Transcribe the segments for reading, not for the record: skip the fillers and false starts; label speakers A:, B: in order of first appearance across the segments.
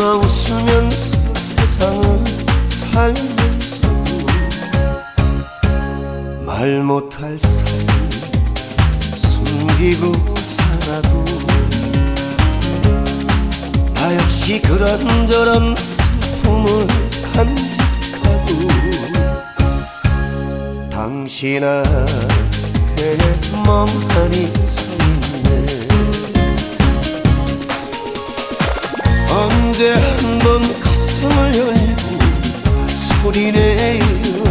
A: 너와 웃으면서 세상을 살면서도 말 못할 사이 숨기고 살아도 나 역시 그런저런 슬픔을 간직하고 당신 앞에 멍하니 서있네. 언제 한번 가슴을 열고 소리내요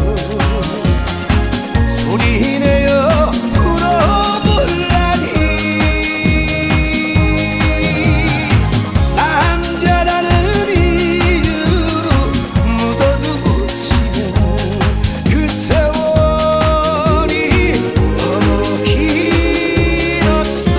A: 소리내어 울어볼라니. 남자라는 이유로 묻어두고 지낸 그 세월이 너무 길었어.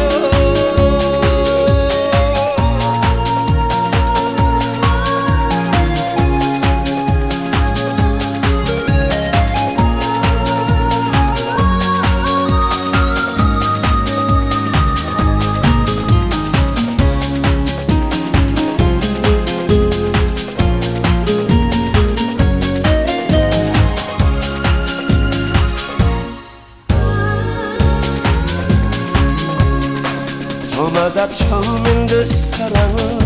A: 저마다 처음엔 그 사랑을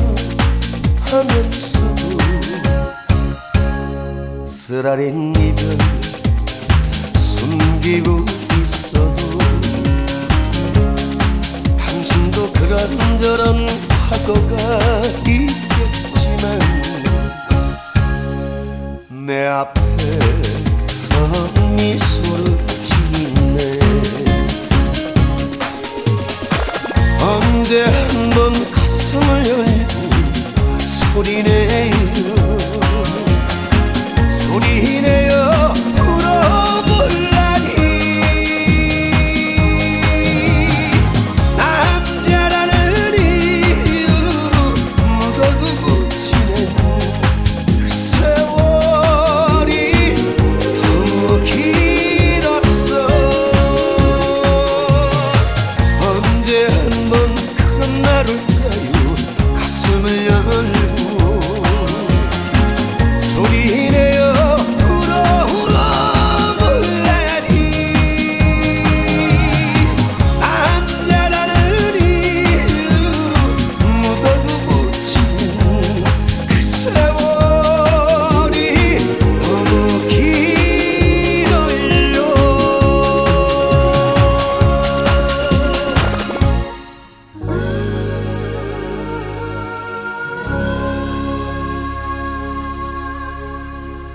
A: 하면서도 쓰라린 이별 숨기고 있어도 당신도 그런저런 과거가 있겠지만 내 앞에서 미소를 짓네. 언제 한번 가슴을 열고 소리내요